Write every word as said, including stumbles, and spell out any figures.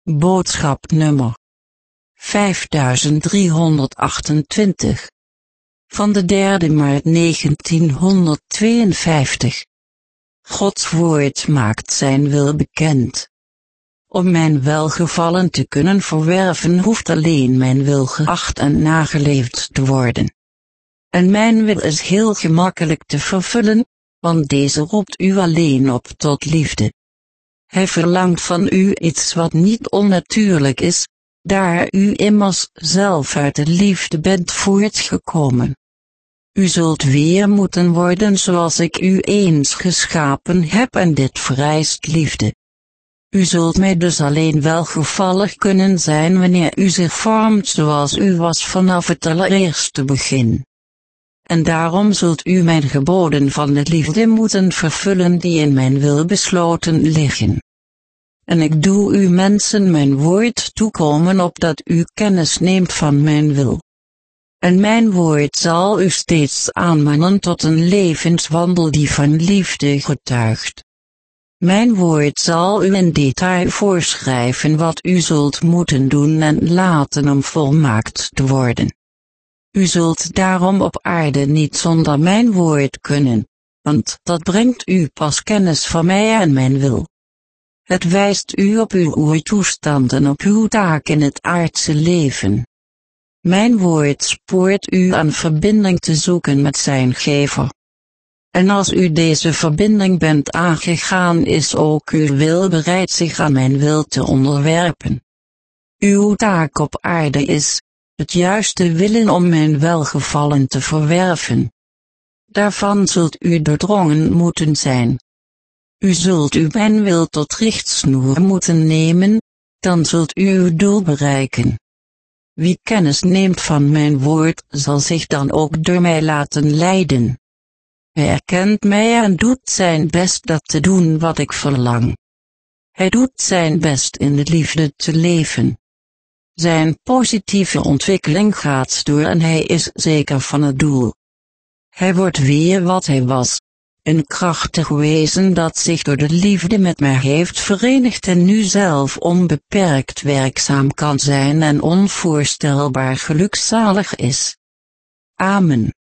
Boodschap nummer vijfduizend driehonderdachtentwintig van de derde maart negentienhonderdtweeënvijftig. Gods woord maakt zijn wil bekend. Om mijn welgevallen te kunnen verwerven hoeft alleen mijn wil geacht en nageleefd te worden. En mijn wil is heel gemakkelijk te vervullen, want deze roept u alleen op tot liefde. Hij verlangt van u iets wat niet onnatuurlijk is, daar u immers zelf uit de liefde bent voortgekomen. U zult weer moeten worden zoals ik u eens geschapen heb en dit vereist liefde. U zult mij dus alleen welgevallig kunnen zijn wanneer u zich vormt zoals u was vanaf het allereerste begin. En daarom zult u mijn geboden van de liefde moeten vervullen die in mijn wil besloten liggen. En ik doe u mensen mijn woord toekomen opdat u kennis neemt van mijn wil. En mijn woord zal u steeds aanmanen tot een levenswandel die van liefde getuigt. Mijn woord zal u in detail voorschrijven wat u zult moeten doen en laten om volmaakt te worden. U zult daarom op aarde niet zonder mijn woord kunnen, want dat brengt u pas kennis van mij en mijn wil. Het wijst u op uw oertoestand en op uw taak in het aardse leven. Mijn woord spoort u aan verbinding te zoeken met zijn gever. En als u deze verbinding bent aangegaan is ook uw wil bereid zich aan mijn wil te onderwerpen. Uw taak op aarde is, het juiste willen om mijn welgevallen te verwerven. Daarvan zult u doordrongen moeten zijn. U zult uw mijn wil tot richtsnoer moeten nemen, dan zult u uw doel bereiken. Wie kennis neemt van mijn woord zal zich dan ook door mij laten leiden. Hij erkent mij en doet zijn best dat te doen wat ik verlang. Hij doet zijn best in de liefde te leven. Zijn positieve ontwikkeling gaat door en hij is zeker van het doel. Hij wordt weer wat hij was, een krachtig wezen dat zich door de liefde met mij heeft verenigd en nu zelf onbeperkt werkzaam kan zijn en onvoorstelbaar gelukzalig is. Amen.